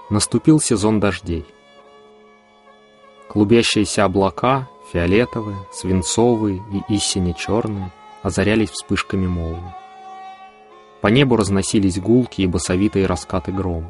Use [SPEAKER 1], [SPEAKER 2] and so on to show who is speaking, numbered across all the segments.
[SPEAKER 1] Наступил сезон дождей. Клубящиеся облака, фиолетовые, свинцовые и истине черные, озарялись вспышками молний. По небу разносились гулкие и басовитые раскаты грома.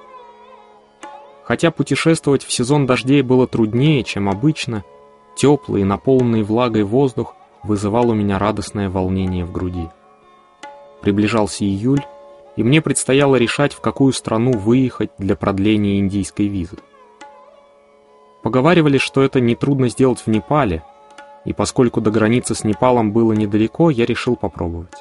[SPEAKER 1] Хотя путешествовать в сезон дождей было труднее, чем обычно, теплый и наполненный влагой воздух вызывал у меня радостное волнение в груди. Приближался июль, и мне предстояло решать, в какую страну выехать для продления индийской визы. Поговаривали, что это нетрудно сделать в Непале, и поскольку до границы с Непалом было недалеко, я решил попробовать.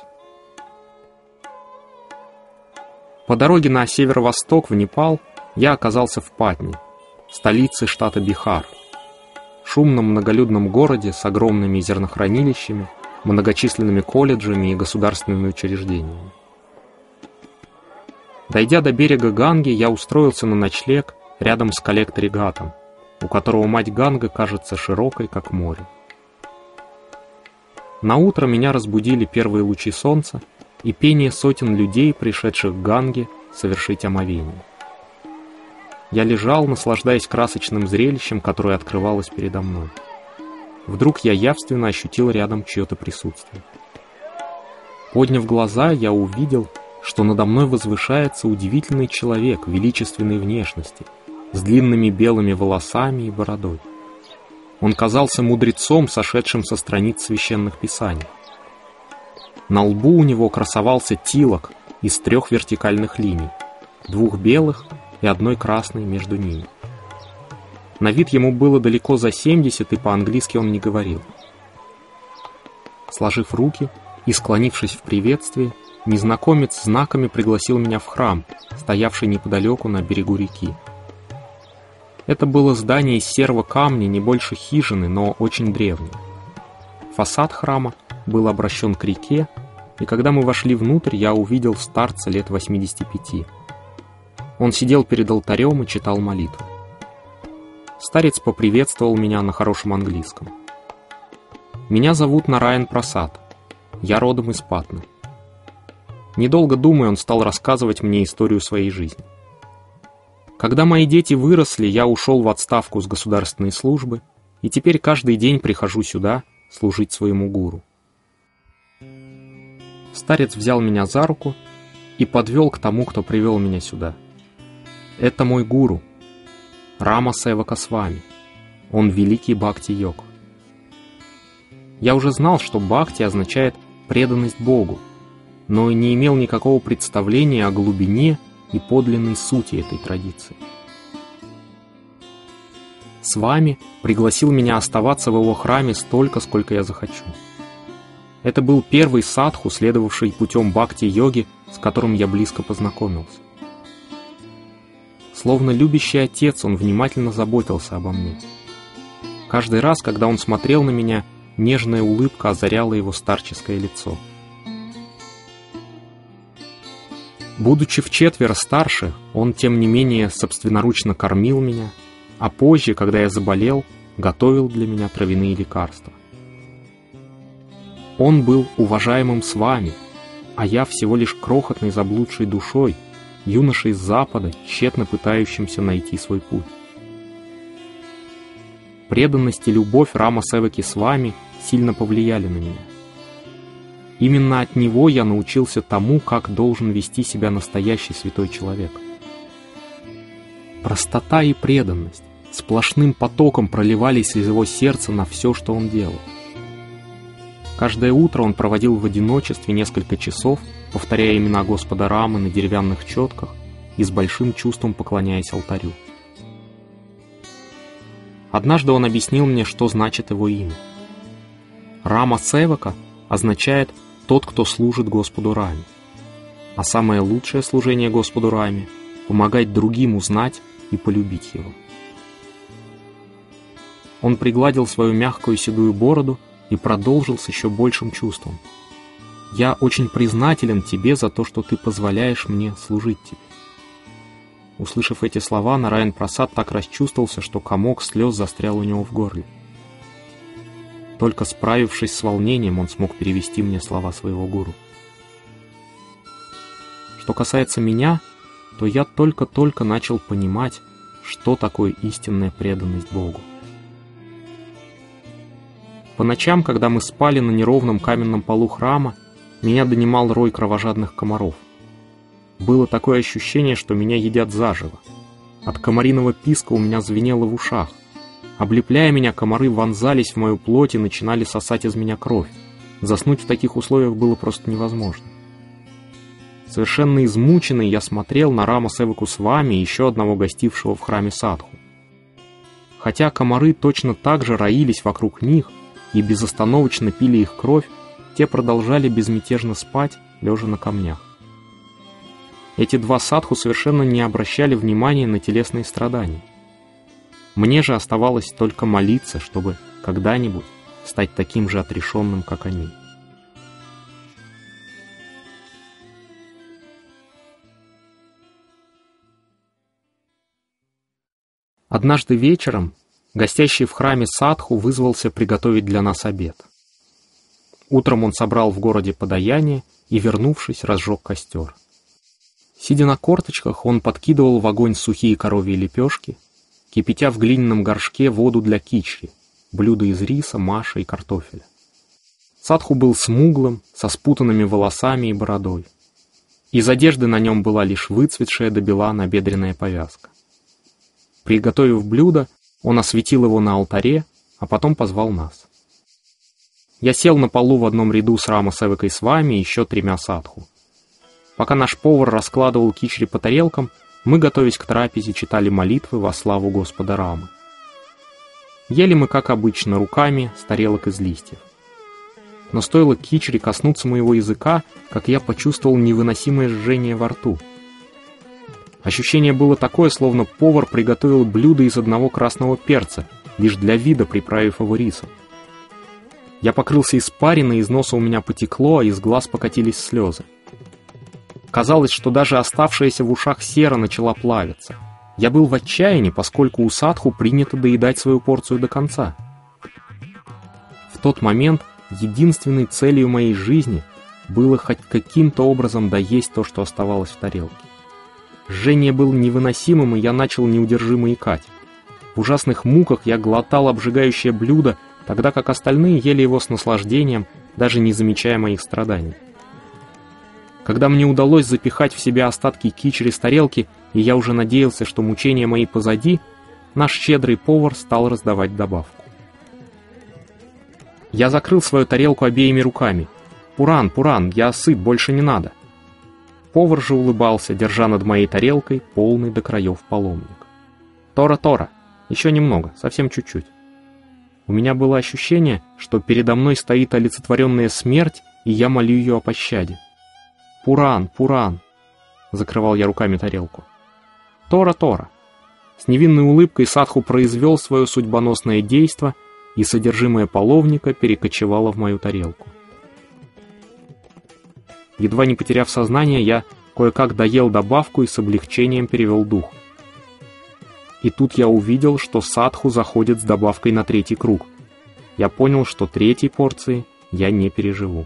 [SPEAKER 1] По дороге на северо-восток в Непал я оказался в Патне, столице штата Бихар, шумном многолюдном городе с огромными зернохранилищами, многочисленными колледжами и государственными учреждениями. Дойдя до берега Ганги, я устроился на ночлег рядом с коллектор-регатом, у которого мать Ганга кажется широкой, как море. Наутро меня разбудили первые лучи солнца и пение сотен людей, пришедших к Ганге совершить омовение. Я лежал, наслаждаясь красочным зрелищем, которое открывалось передо мной. Вдруг я явственно ощутил рядом чье-то присутствие. Подняв глаза, я увидел, что надо мной возвышается удивительный человек величественной внешности, с длинными белыми волосами и бородой. Он казался мудрецом, сошедшим со страниц священных писаний. На лбу у него красовался тилок из 3 вертикальных линий, 2 белых и 1 красной между ними. На вид ему было далеко за 70, и по-английски он не говорил. Сложив руки и склонившись в приветствии, незнакомец знаками пригласил меня в храм, стоявший неподалеку на берегу реки. Это было здание из серого камня, не больше хижины, но очень древнее. Фасад храма был обращен к реке, и когда мы вошли внутрь, я увидел старца лет 85. Он сидел перед алтарем и читал молитву. Старец поприветствовал меня на хорошем английском. «Меня зовут Нараян Прасад. Я родом из Патны». Недолго думая, он стал рассказывать мне историю своей жизни. Когда мои дети выросли, я ушел в отставку с государственной службы, и теперь каждый день прихожу сюда служить своему гуру. Старец взял меня за руку и подвел к тому, кто привел меня сюда. Это мой гуру, Рама Севака Свами. Он великий бхакти-йог. Я уже знал, что бхакти означает преданность Богу, но и не имел никакого представления о глубине и подлинной сути этой традиции. Свами пригласил меня оставаться в его храме столько, сколько я захочу. Это был первый садху, следовавший путем бхакти-йоги, с которым я близко познакомился. Словно любящий отец, он внимательно заботился обо мне. Каждый раз, когда он смотрел на меня, нежная улыбка озаряла его старческое лицо. Будучи вчетверо старше, он, тем не менее, собственноручно кормил меня, а позже, когда я заболел, готовил для меня травяные лекарства. Он был уважаемым Свами, а я всего лишь крохотной заблудшей душой, юношей с Запада, тщетно пытающимся найти свой путь. Преданность и любовь Рама Севаки Свами сильно повлияли на меня. Именно от него я научился тому, как должен вести себя настоящий святой человек. Простота и преданность сплошным потоком проливались из его сердца на все, что он делал. Каждое утро он проводил в одиночестве несколько часов, повторяя имена Господа Рамы на деревянных четках и с большим чувством поклоняясь алтарю. Однажды он объяснил мне, что значит его имя. Рама Севака означает «тот, кто служит Господу Раме». А самое лучшее служение Господу Раме — помогать другим узнать и полюбить его. Он пригладил свою мягкую седую бороду и продолжил с еще большим чувством. «Я очень признателен тебе за то, что ты позволяешь мне служить тебе». Услышав эти слова, Нараян Прасад так расчувствовался, что комок слез застрял у него в горле. Только справившись с волнением, он смог перевести мне слова своего гуру. Что касается меня, что я только-только начал понимать, что такое истинная преданность Богу. По ночам, когда мы спали на неровном каменном полу храма, меня донимал рой кровожадных комаров. Было такое ощущение, что меня едят заживо. От комариного писка у меня звенело в ушах. Облепляя меня, комары вонзались в мою плоть и начинали сосать из меня кровь. Заснуть в таких условиях было просто невозможно. Совершенно измученный, я смотрел на Рама Севаку Свами и еще одного гостившего в храме садху. Хотя комары точно так же роились вокруг них и безостановочно пили их кровь, те продолжали безмятежно спать, лежа на камнях. Эти два садху совершенно не обращали внимания на телесные страдания. Мне же оставалось только молиться, чтобы когда-нибудь стать таким же отрешенным, как они. Однажды вечером гостящий в храме садху вызвался приготовить для нас обед. Утром он собрал в городе подаяние и, вернувшись, разжег костер. Сидя на корточках, он подкидывал в огонь сухие коровьи лепешки, кипятя в глиняном горшке воду для кичри, блюдо из риса, маша и картофеля. Садху был смуглым, со спутанными волосами и бородой. Из одежды на нем была лишь выцветшая до бела набедренная повязка. Приготовив блюдо, он осветил его на алтаре, а потом позвал нас. Я сел на полу в одном ряду с Рама Севакой Свами и еще 3 садху. Пока наш повар раскладывал кичри по тарелкам, мы, готовясь к трапезе, читали молитвы во славу Господа Рамы. Ели мы, как обычно, руками с тарелок из листьев. Но стоило кичри коснуться моего языка, как я почувствовал невыносимое жжение во рту. Ощущение было такое, словно повар приготовил блюдо из одного красного перца, лишь для вида приправив его рисом. Я покрылся испариной, из носа у меня потекло, а из глаз покатились слезы. Казалось, что даже оставшаяся в ушах сера начала плавиться. Я был в отчаянии, поскольку у садху принято доедать свою порцию до конца. В тот момент единственной целью моей жизни было хоть каким-то образом доесть то, что оставалось в тарелке. Жжение было невыносимым, и я начал неудержимо икать. В ужасных муках я глотал обжигающее блюдо, тогда как остальные ели его с наслаждением, даже не замечая моих страданий. Когда мне удалось запихать в себя остатки кичри с тарелки, и я уже надеялся, что мучения мои позади, наш щедрый повар стал раздавать добавку. Я закрыл свою тарелку обеими руками. «Пуран, Пуран, я сыт, больше не надо». Повар же улыбался, держа над моей тарелкой полный до краев паломник. «Тора, Тора, еще немного, совсем чуть-чуть». У меня было ощущение, что передо мной стоит олицетворенная смерть, и я молю ее о пощаде. «Пуран, Пуран!» — закрывал я руками тарелку. «Тора, Тора!» С невинной улыбкой садху произвел свое судьбоносное действо, и содержимое половника перекочевало в мою тарелку. Едва не потеряв сознание, я кое-как доел добавку и с облегчением перевел дух. И тут я увидел, что садху заходит с добавкой на 3-й круг. Я понял, что 3-й порции я не переживу.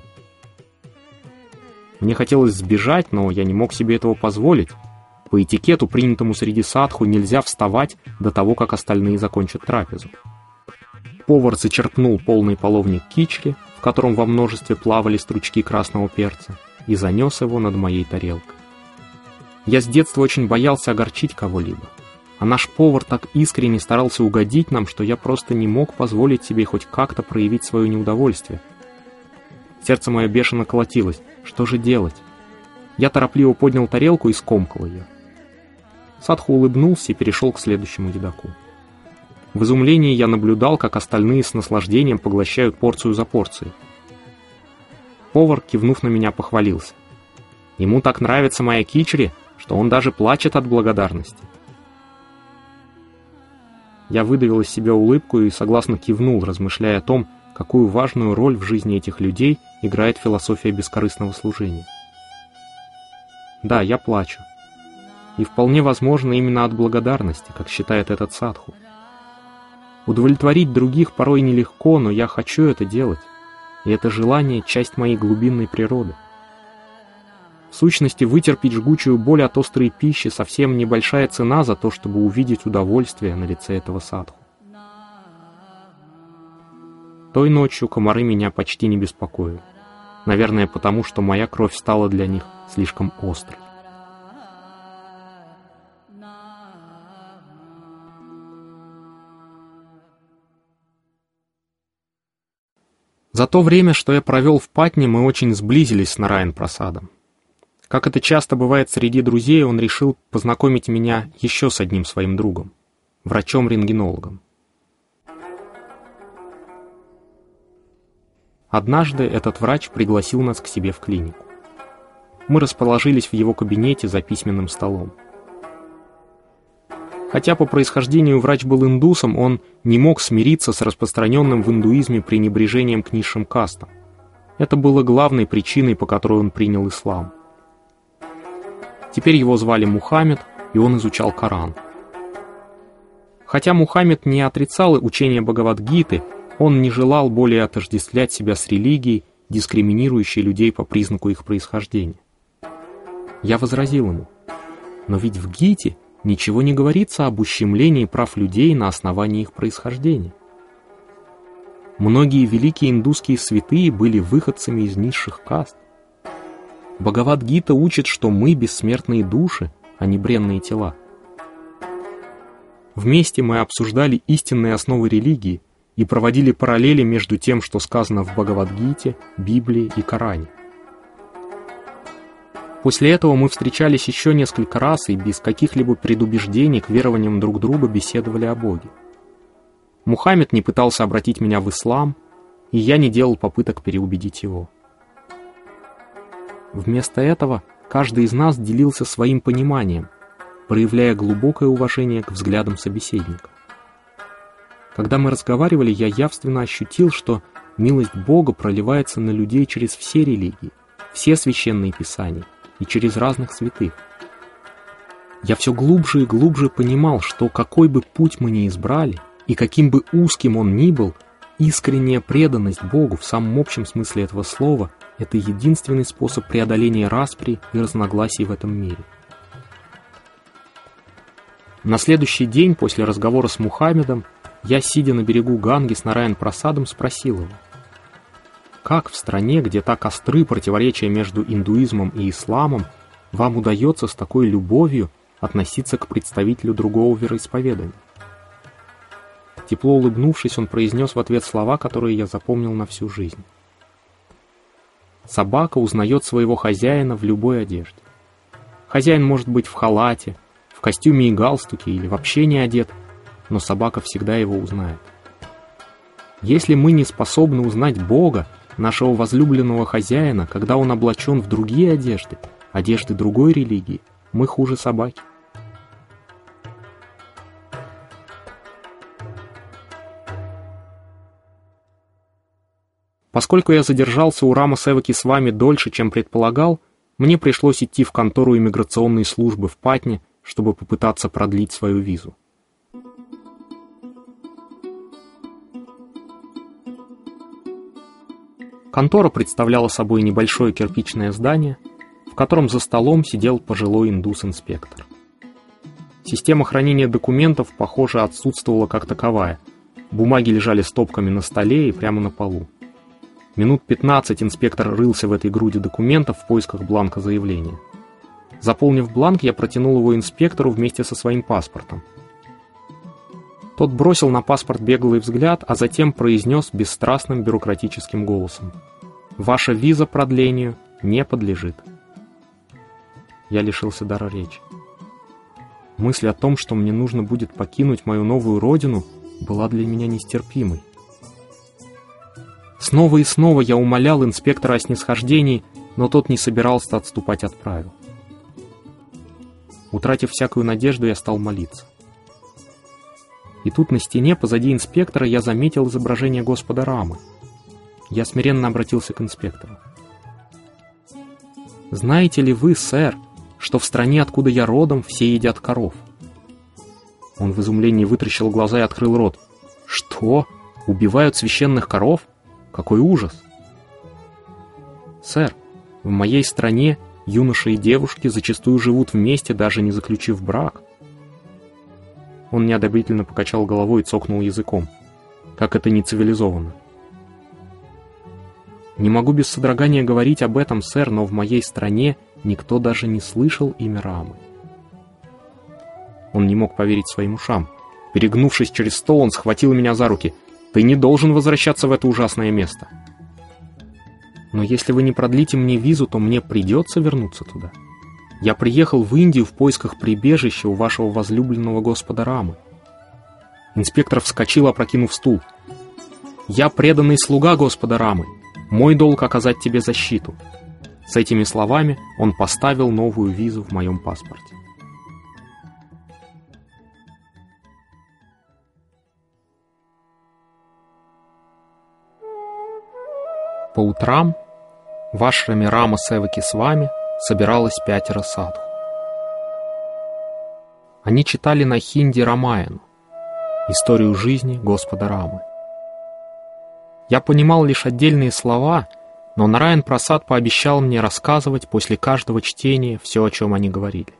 [SPEAKER 1] Мне хотелось сбежать, но я не мог себе этого позволить. По этикету, принятому среди садху, нельзя вставать до того, как остальные закончат трапезу. Повар зачерпнул полный половник кичри, в котором во множестве плавали стручки красного перца, и занес его над моей тарелкой. Я с детства очень боялся огорчить кого-либо, а наш повар так искренне старался угодить нам, что я просто не мог позволить себе хоть как-то проявить свое неудовольствие. Сердце мое бешено колотилось. Что же делать? Я торопливо поднял тарелку и скомкал ее. Садху улыбнулся и перешел к следующему едоку. В изумлении я наблюдал, как остальные с наслаждением поглощают порцию за порцией. Повар, кивнув на меня, похвалился. Ему так нравится моя кичри, что он даже плачет от благодарности. Я выдавил из себя улыбку и согласно кивнул, размышляя о том, какую важную роль в жизни этих людей играет философия бескорыстного служения. Да, я плачу. И вполне возможно именно от благодарности, как считает этот садху. Удовлетворить других порой нелегко, но я хочу это делать, и это желание — часть моей глубинной природы. В сущности, вытерпеть жгучую боль от острой пищи совсем небольшая цена за то, чтобы увидеть удовольствие на лице этого садху. Той ночью комары меня почти не беспокоили. Наверное, потому что моя кровь стала для них слишком острой. За то время, что я провел в Патне, мы очень сблизились с Нараян Прасадом. Как это часто бывает среди друзей, он решил познакомить меня еще с одним своим другом, врачом-рентгенологом. Однажды этот врач пригласил нас к себе в клинику. Мы расположились в его кабинете за письменным столом. Хотя по происхождению врач был индусом, он не мог смириться с распространенным в индуизме пренебрежением к низшим кастам. Это было главной причиной, по которой он принял ислам. Теперь его звали Мухаммед, и он изучал Коран. Хотя Мухаммед не отрицал учение Бхагавад-гиты, он не желал более отождествлять себя с религией, дискриминирующей людей по признаку их происхождения. Я возразил ему: но ведь в Гите ничего не говорится об ущемлении прав людей на основании их происхождения. Многие великие индусские святые были выходцами из низших каст. Бхагавад-гита учит, что мы бессмертные души, а не бренные тела. Вместе мы обсуждали истинные основы религии и проводили параллели между тем, что сказано в Бхагавад-гите, Библии и Коране. После этого мы встречались еще несколько раз и без каких-либо предубеждений к верованиям друг друга беседовали о Боге. Мухаммед не пытался обратить меня в ислам, и я не делал попыток переубедить его. Вместо этого каждый из нас делился своим пониманием, проявляя глубокое уважение к взглядам собеседника. Когда мы разговаривали, я явственно ощутил, что милость Бога проливается на людей через все религии, все священные писания и через разных святых. Я все глубже и глубже понимал, что какой бы путь мы ни избрали, и каким бы узким он ни был, искренняя преданность Богу в самом общем смысле этого слова — это единственный способ преодоления распри и разногласий в этом мире. На следующий день после разговора с Мухаммедом я, сидя на берегу Ганги с Нараян Прасадом, спросил его: как в стране, где так остры противоречия между индуизмом и исламом, вам удается с такой любовью относиться к представителю другого вероисповедания? Тепло улыбнувшись, он произнес в ответ слова, которые я запомнил на всю жизнь. Собака узнает своего хозяина в любой одежде. Хозяин может быть в халате, в костюме и галстуке или вообще не одет, но собака всегда его узнает. Если мы не способны узнать Бога, нашего возлюбленного хозяина, когда он облачен в другие одежды, одежды другой религии, мы хуже собаки. Поскольку я задержался у Рама Севаки с вами дольше, чем предполагал, мне пришлось идти в контору иммиграционной службы в Патне, чтобы попытаться продлить свою визу. Контора представляла собой небольшое кирпичное здание, в котором за столом сидел пожилой индус-инспектор. Система хранения документов, похоже, отсутствовала как таковая. Бумаги лежали стопками на столе и прямо на полу. Минут 15 инспектор рылся в этой груди документов в поисках бланка заявления. Заполнив бланк, я протянул его инспектору вместе со своим паспортом. Тот бросил на паспорт беглый взгляд, а затем произнес бесстрастным бюрократическим голосом: «Ваша виза продлению не подлежит». Я лишился дара речи. Мысль о том, что мне нужно будет покинуть мою новую родину, была для меня нестерпимой. Снова и снова я умолял инспектора о снисхождении, но тот не собирался отступать от правил. Утратив всякую надежду, я стал молиться. И тут на стене позади инспектора я заметил изображение Господа Рамы. Я смиренно обратился к инспектору. «Знаете ли вы, сэр, что в стране, откуда я родом, все едят коров?» Он в изумлении вытращил глаза и открыл рот. «Что? Убивают священных коров? Какой ужас!» «Сэр, в моей стране юноши и девушки зачастую живут вместе, даже не заключив брак. Он неодобрительно покачал головой и цокнул языком. Как это не цивилизованно. Не могу без содрогания говорить об этом, сэр, но в моей стране никто даже не слышал имя Рамы. Он не мог поверить своим ушам. Перегнувшись через стол, он схватил меня за руки. «Ты не должен возвращаться в это ужасное место». «Но если вы не продлите мне визу, то мне придется вернуться туда. Я приехал в Индию в поисках прибежища у вашего возлюбленного господа Рамы». Инспектор вскочил, опрокинув стул. «Я преданный слуга господа Рамы. Мой долг оказать тебе защиту». С этими словами он поставил новую визу в моем паспорте. По утрам в ашраме Рама Севаки с вами собиралось 5 садху. Они читали на хинди Рамаяну, историю жизни Господа Рамы. Я понимал лишь отдельные слова, но Нараян Прасад пообещал мне рассказывать после каждого чтения все, о чем они говорили.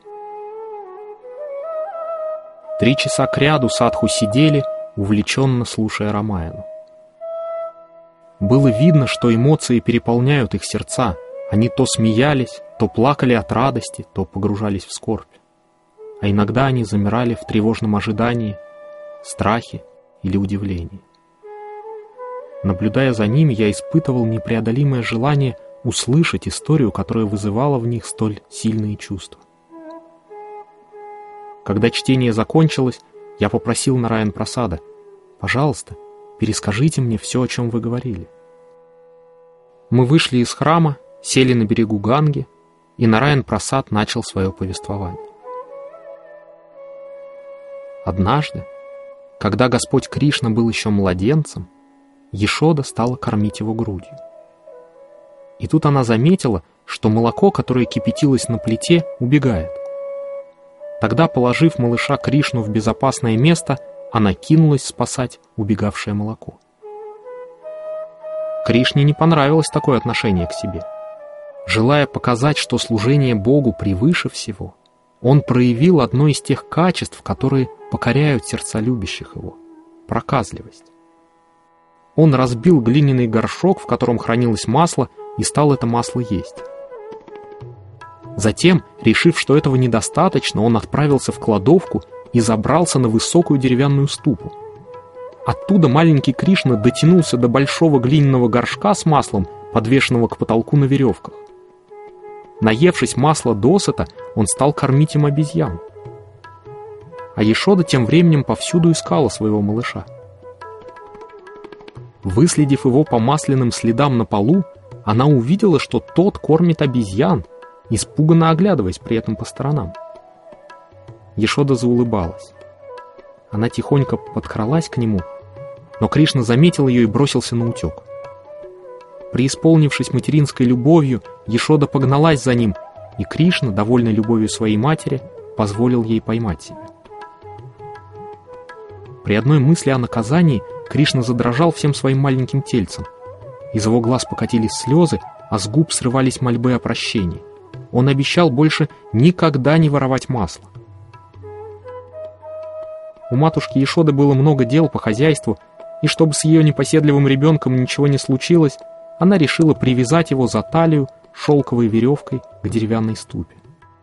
[SPEAKER 1] 3 часа кряду садху сидели, увлеченно слушая Рамаяну. Было видно, что эмоции переполняют их сердца. Они то смеялись, то плакали от радости, то погружались в скорбь. А иногда они замирали в тревожном ожидании, страхе или удивлении. Наблюдая за ними, я испытывал непреодолимое желание услышать историю, которая вызывала в них столь сильные чувства. Когда чтение закончилось, я попросил Нараян Прасада: «Пожалуйста, перескажите мне все, о чем вы говорили». Мы вышли из храма, сели на берегу Ганги, и Нараян Прасад начал свое повествование. Однажды, когда Господь Кришна был еще младенцем, Яшода стала кормить его грудью. И тут она заметила, что молоко, которое кипятилось на плите, убегает. Тогда, положив малыша Кришну в безопасное место, она кинулась спасать убегавшее молоко. Кришне не понравилось такое отношение к себе. Желая показать, что служение Богу превыше всего, он проявил одно из тех качеств, которые покоряют сердца любящих его — проказливость. Он разбил глиняный горшок, в котором хранилось масло, и стал это масло есть. Затем, решив, что этого недостаточно, он отправился в кладовку и забрался на высокую деревянную ступу. Оттуда маленький Кришна дотянулся до большого глиняного горшка с маслом, подвешенного к потолку на веревках. Наевшись масла досыта, он стал кормить им обезьян. А Яшода тем временем повсюду искала своего малыша. Выследив его по масляным следам на полу, она увидела, что тот кормит обезьян, испуганно оглядываясь при этом по сторонам. Яшода заулыбалась. Она тихонько подкралась к нему, но Кришна заметил ее и бросился на утек. Преисполнившись материнской любовью, Яшода погналась за ним, и Кришна, довольный любовью своей матери, позволил ей поймать себя. При одной мысли о наказании Кришна задрожал всем своим маленьким тельцем. Из его глаз покатились слезы, а с губ срывались мольбы о прощении. Он обещал больше никогда не воровать масло. У матушки Яшоды было много дел по хозяйству, и чтобы с ее непоседливым ребенком ничего не случилось, она решила привязать его за талию шелковой веревкой к деревянной ступе.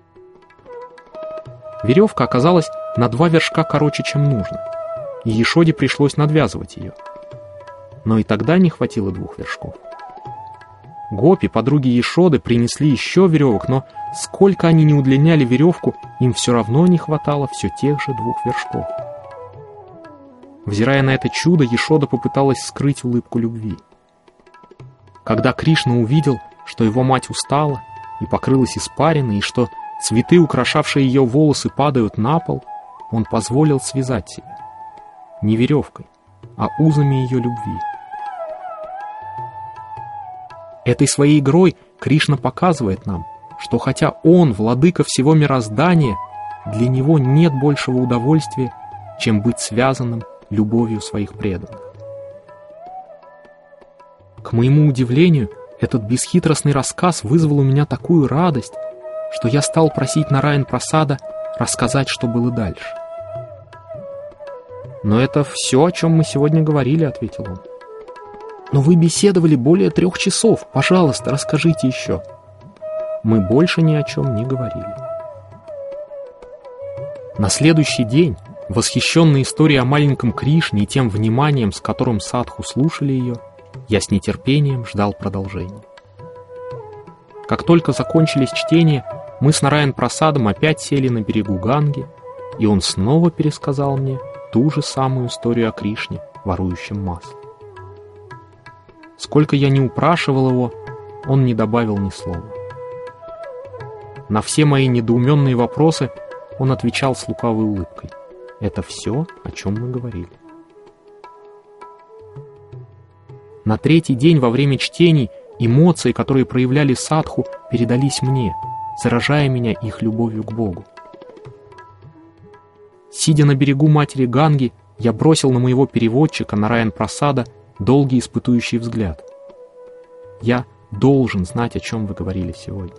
[SPEAKER 1] Веревка оказалась на 2 вершка короче, чем нужно, и Яшоде пришлось надвязывать ее. Но и тогда не хватило 2 вершков. Гопи, подруги Яшоды, принесли еще веревок, но сколько они ни удлиняли веревку, им все равно не хватало все тех же 2 вершков. Взирая на это чудо, Яшода попыталась скрыть улыбку любви. Когда Кришна увидел, что его мать устала и покрылась испариной, и что цветы, украшавшие ее волосы, падают на пол, он позволил связать себя. Не веревкой, а узами ее любви. Этой своей игрой Кришна показывает нам, что хотя он владыка всего мироздания, для него нет большего удовольствия, чем быть связанным любовью своих преданных. К моему удивлению, этот бесхитростный рассказ вызвал у меня такую радость, что я стал просить Нараян Прасада рассказать, что было дальше. «Но это все, о чем мы сегодня говорили», — ответил он. «Но вы беседовали более 3 часов. Пожалуйста, расскажите еще». Мы больше ни о чем не говорили. На следующий день, восхищенный историей о маленьком Кришне и тем вниманием, с которым садху слушали ее, я с нетерпением ждал продолжения. Как только закончились чтения, мы с Нараян Прасадом опять сели на берегу Ганги, и он снова пересказал мне ту же самую историю о Кришне, ворующем масло. Сколько я не упрашивал его, он не добавил ни слова. На все мои недоуменные вопросы он отвечал с лукавой улыбкой. Это все, о чем мы говорили. На 3-й день во время чтений эмоции, которые проявляли садху, передались мне, заражая меня их любовью к Богу. Сидя на берегу матери Ганги, я бросил на моего переводчика Нараян Прасада долгий испытующий взгляд. Я должен знать, о чем вы говорили сегодня.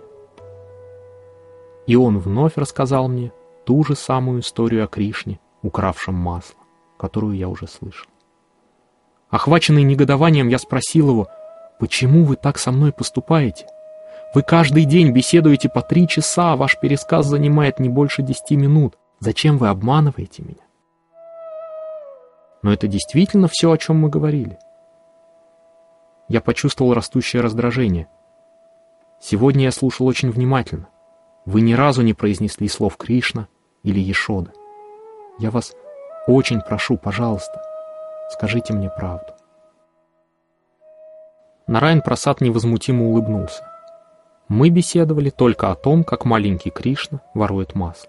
[SPEAKER 1] И он вновь рассказал мне ту же самую историю о Кришне, укравшем масло, которую я уже слышал. Охваченный негодованием, я спросил его: «Почему вы так со мной поступаете? Вы каждый день беседуете по 3 часа, а ваш пересказ занимает не больше 10 минут. Зачем вы обманываете меня?» Но это действительно все, о чем мы говорили. Я почувствовал растущее раздражение. Сегодня я слушал очень внимательно. Вы ни разу не произнесли слов Кришна или Ешода. Я вас очень прошу, пожалуйста, скажите мне правду. Нараян Прасад невозмутимо улыбнулся. Мы беседовали только о том, как маленький Кришна ворует масло.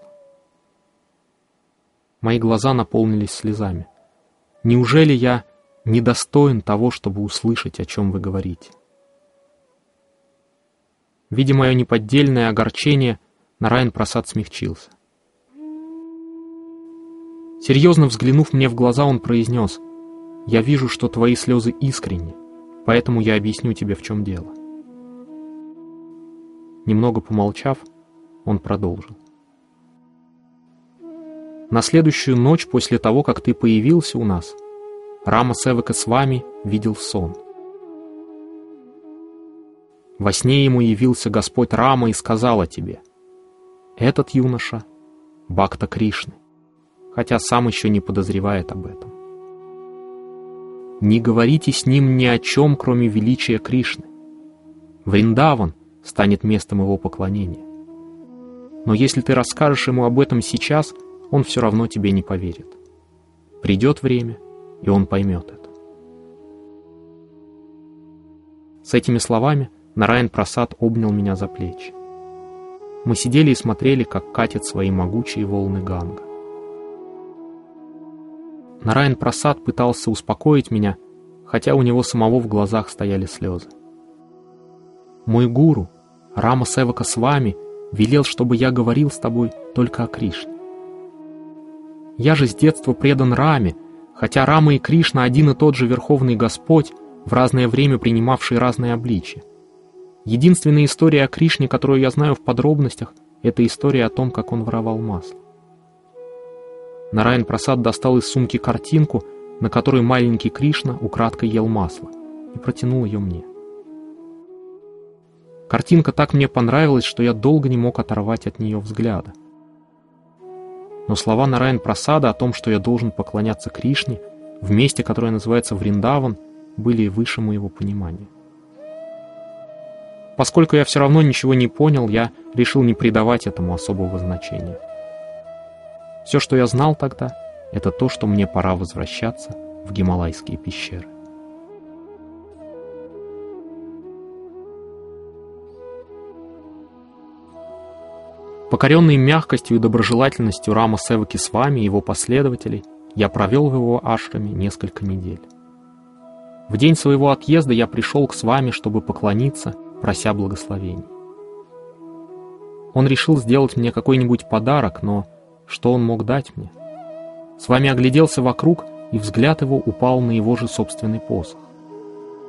[SPEAKER 1] Мои глаза наполнились слезами. Неужели я недостоин того, чтобы услышать, о чем вы говорите? Видя мое неподдельное огорчение, Нараян Прасад смягчился. Серьезно взглянув мне в глаза, он произнес: «Я вижу, что твои слезы искренни, поэтому я объясню тебе, в чем дело». Немного помолчав, он продолжил. «На следующую ночь после того, как ты появился у нас, Рама Севака Свами видел сон. Во сне ему явился Господь Рама и сказал о тебе: этот юноша — Бхакта Кришны, хотя сам еще не подозревает об этом. Не говорите с ним ни о чем, кроме величия Кришны. Вриндаван станет местом его поклонения. Но если ты расскажешь ему об этом сейчас, он все равно тебе не поверит. Придет время, и он поймет это». С этими словами Нараян Прасад обнял меня за плечи. Мы сидели и смотрели, как катят свои могучие волны Ганга. Нараян Прасад пытался успокоить меня, хотя у него самого в глазах стояли слезы. «Мой гуру, Рама Севака Свами, велел, чтобы я говорил с тобой только о Кришне. Я же с детства предан Раме, хотя Рама и Кришна один и тот же Верховный Господь, в разное время принимавший разные обличия. Единственная история о Кришне, которую я знаю в подробностях, это история о том, как он воровал масло». Нараян Прасад достал из сумки картинку, на которой маленький Кришна украдкой ел масло, и протянул ее мне. Картинка так мне понравилась, что я долго не мог оторвать от нее взгляда. Но слова Нараян Прасада о том, что я должен поклоняться Кришне в месте, которое называется Вриндаван, были выше моего понимания. Поскольку я все равно ничего не понял, я решил не придавать этому особого значения. Все, что я знал тогда, это то, что мне пора возвращаться в Гималайские пещеры. Покоренный мягкостью и доброжелательностью Рама Севаки Свами и его последователей, я провел в его ашраме несколько недель. В день своего отъезда я пришел к Свами, чтобы поклониться, прося благословений. Он решил сделать мне какой-нибудь подарок, но что он мог дать мне? Свами огляделся вокруг, и взгляд его упал на его же собственный посох.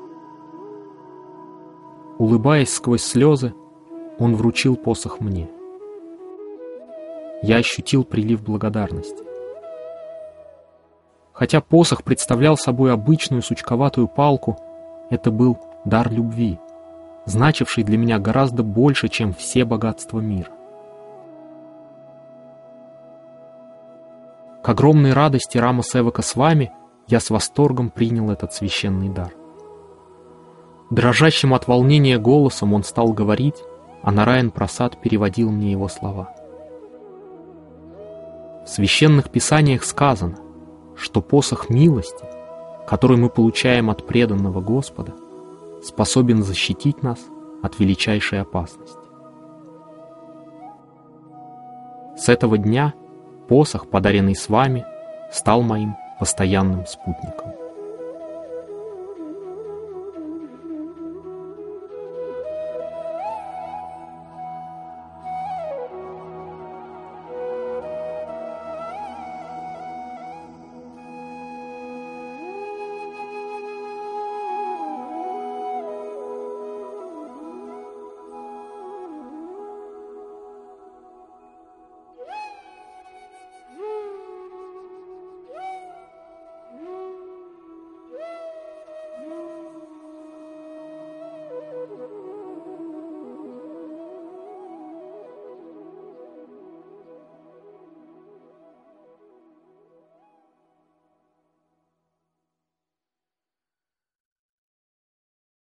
[SPEAKER 1] Улыбаясь сквозь слезы, он вручил посох мне. я ощутил прилив благодарности. Хотя посох представлял собой обычную сучковатую палку, это был дар любви, значивший для меня гораздо больше, чем все богатства мира. К огромной радости Рама Севака с вами я с восторгом принял этот священный дар. Дрожащим от волнения голосом он стал говорить, а Нараян Прасад переводил мне его слова. В священных писаниях сказано, что посох милости, который мы получаем от преданного Господа, способен защитить нас от величайшей опасности. С этого дня посох, подаренный с вами, стал моим постоянным спутником.